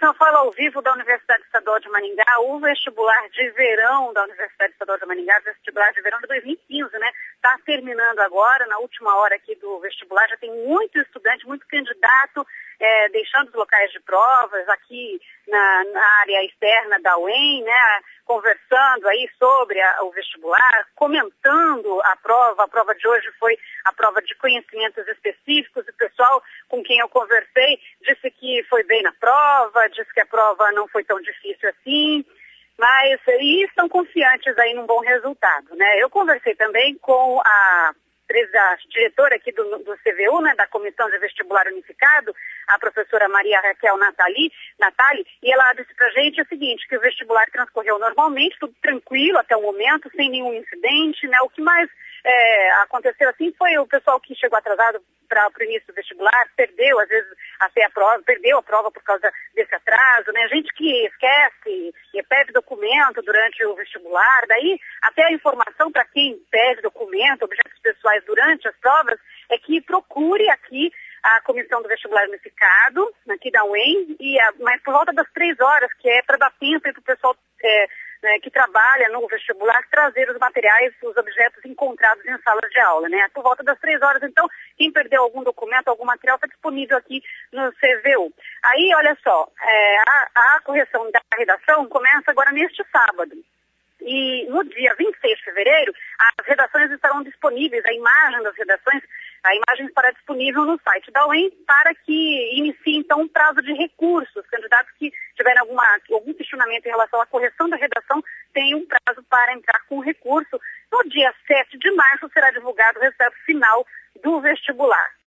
Anderson, eu falo ao vivo da Universidade Estadual de Maringá, o vestibular de verão da Universidade Estadual de Maringá, vestibular de verão de 2015, né? Está terminando agora, na última hora aqui do vestibular, já tem muito estudante, muito candidato, deixando os locais de provas aqui na área externa da UEM, né? Conversando aí sobre o vestibular, comentando a prova de hoje foi a prova de conhecimentos específicos, o pessoal com quem eu conversei disse que foi bem na prova, disse que a prova não foi tão difícil assim, mas e estão confiantes aí num bom resultado, né? Eu conversei também com a diretora aqui do CVU, né, da Comissão de Vestibular Unificado, a professora Maria Raquel Natali, e ela disse pra gente o seguinte, que o vestibular transcorreu normalmente, tudo tranquilo até o momento, sem nenhum incidente, né? O que mais aconteceu assim foi o pessoal que chegou atrasado para o início do vestibular, perdeu às vezes até a prova, perdeu a prova por causa desse atraso, né? Gente que esquece e pede documento durante o vestibular, daí até a informação para quem pede documento, objetos pessoais durante as provas, é que procure aqui a Comissão do Vestibular Unificado, aqui da UEM, mas por volta das 3 horas, que é para dar tempo para o pessoal que trabalha no vestibular trazer os materiais, os objetos encontrados em salas de aula, né? Por volta das 3 horas, então, quem perdeu algum documento, algum material, está disponível aqui no CVU. Aí, olha só, a correção da redação começa agora neste sábado. E no dia 26 de fevereiro, as redações estarão disponíveis, a imagem das redações, a imagem estará disponível no site da UEM para que inicie, então, um prazo de recurso. Os candidatos que tiverem algum questionamento em relação à correção da redação têm um prazo para entrar com recurso. No dia 7 de março será divulgado o resultado final do vestibular.